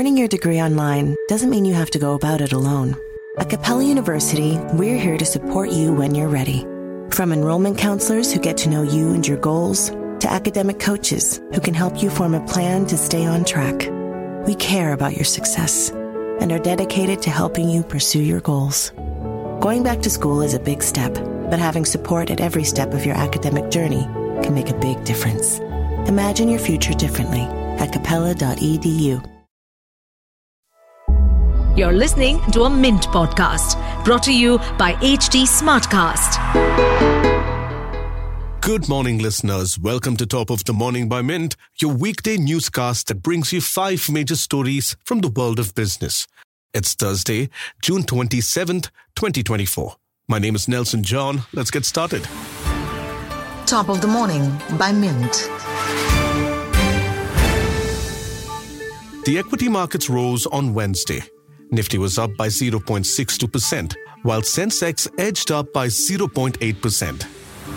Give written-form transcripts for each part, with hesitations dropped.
Earning your degree online doesn't mean you have to go about it alone. At Capella University, we're here to support you when you're ready. From enrollment counselors who get to know you and your goals, to academic coaches who can help you form a plan to stay on track. We care about your success and are dedicated to helping you pursue your goals. Going back to school is a big step, but having support at every step of your academic journey can make a big difference. Imagine your future differently at capella.edu. You're listening to a Mint podcast brought to you by HT Smartcast. Good morning, listeners. Welcome to Top of the Morning by Mint, your weekday newscast that brings you 5 major stories from the world of business. It's Thursday, June 27th, 2024. My name is Nelson John. Let's get started. Top of the Morning by Mint. The equity markets rose on Wednesday. Nifty was up by 0.62%, while Sensex edged up by 0.8%.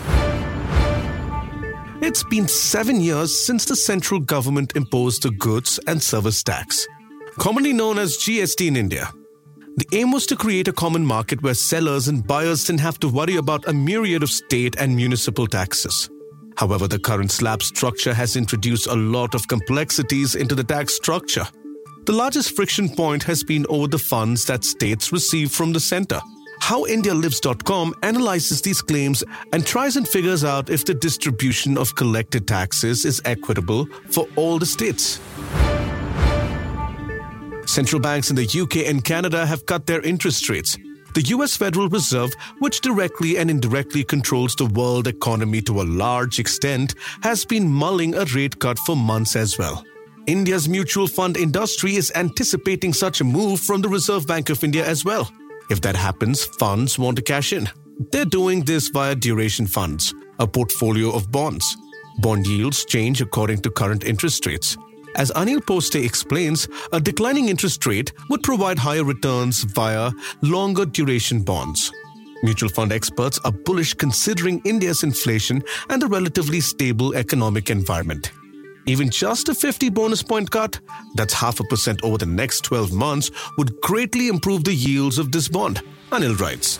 It's been 7 years since the central government imposed the goods and service tax, commonly known as GST in India. The aim was to create a common market where sellers and buyers didn't have to worry about a myriad of state and municipal taxes. However, the current slab structure has introduced a lot of complexities into the tax structure. The largest friction point has been over the funds that states receive from the center. HowIndiaLives.com analyzes these claims and tries and figures out if the distribution of collected taxes is equitable for all the states. Central banks in the UK and Canada have cut their interest rates. The US Federal Reserve, which directly and indirectly controls the world economy to a large extent, has been mulling a rate cut for months as well. India's mutual fund industry is anticipating such a move from the Reserve Bank of India as well. If that happens, funds want to cash in. They're doing this via duration funds, a portfolio of bonds. Bond yields change according to current interest rates. As Anil Poste explains, a declining interest rate would provide higher returns via longer duration bonds. Mutual fund experts are bullish considering India's inflation and the relatively stable economic environment. Even just a 50 bonus point cut, that's 0.5% over the next 12 months, would greatly improve the yields of this bond, Anil writes.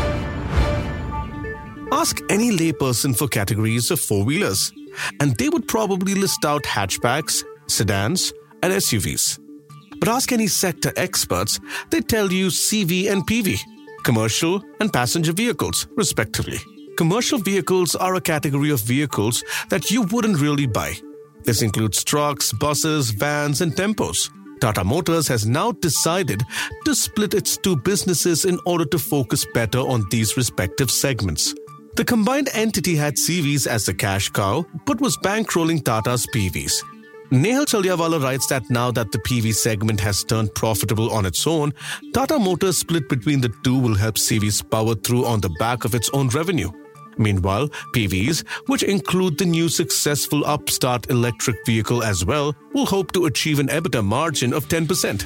Ask any layperson for categories of four-wheelers, and they would probably list out hatchbacks, sedans, and SUVs. But ask any sector experts, they tell you CV and PV, commercial and passenger vehicles, respectively. Commercial vehicles are a category of vehicles that you wouldn't really buy. This includes trucks, buses, vans, and tempos. Tata Motors has now decided to split its two businesses in order to focus better on these respective segments. The combined entity had CVs as the cash cow, but was bankrolling Tata's PVs. Nehal Chaliawala writes that now that the PV segment has turned profitable on its own, Tata Motors' split between the two will help CVs power through on the back of its own revenue. Meanwhile, PVs, which include the new successful upstart electric vehicle as well, will hope to achieve an EBITDA margin of 10%.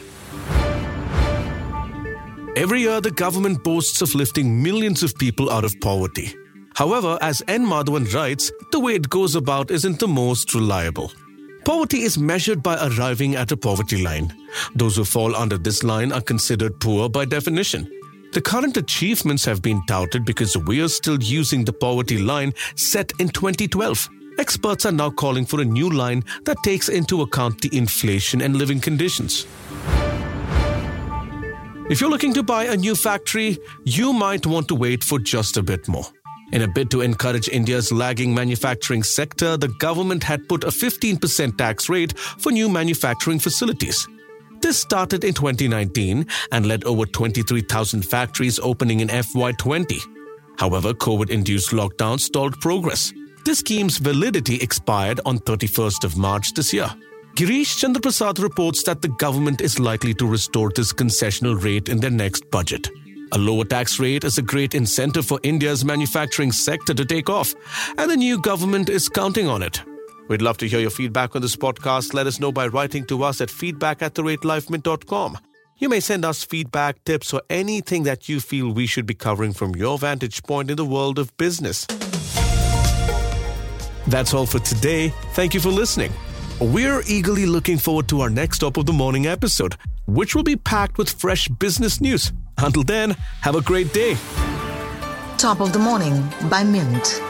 Every year, the government boasts of lifting millions of people out of poverty. However, as N. Madhavan writes, the way it goes about isn't the most reliable. Poverty is measured by arriving at a poverty line. Those who fall under this line are considered poor by definition. The current achievements have been touted because we are still using the poverty line set in 2012. Experts are now calling for a new line that takes into account the inflation and living conditions. If you're looking to buy a new factory, you might want to wait for just a bit more. In a bid to encourage India's lagging manufacturing sector, the government had put a 15% tax rate for new manufacturing facilities. This started in 2019 and led over 23,000 factories opening in FY20. However, COVID-induced lockdowns stalled progress. This scheme's validity expired on 31st of March this year. Girish Chandra Prasad reports that the government is likely to restore this concessional rate in their next budget. A lower tax rate is a great incentive for India's manufacturing sector to take off, and the new government is counting on it. We'd love to hear your feedback on this podcast. Let us know by writing to us at feedback@lifemint.com. You may send us feedback, tips, or anything that you feel we should be covering from your vantage point in the world of business. That's all for today. Thank you for listening. We're eagerly looking forward to our next Top of the Morning episode, which will be packed with fresh business news. Until then, have a great day. Top of the Morning by Mint.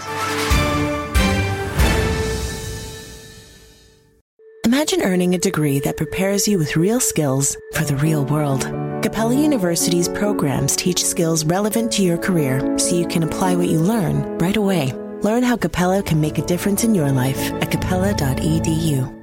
Imagine earning a degree that prepares you with real skills for the real world. Capella University's programs teach skills relevant to your career so you can apply what you learn right away. Learn how Capella can make a difference in your life at capella.edu.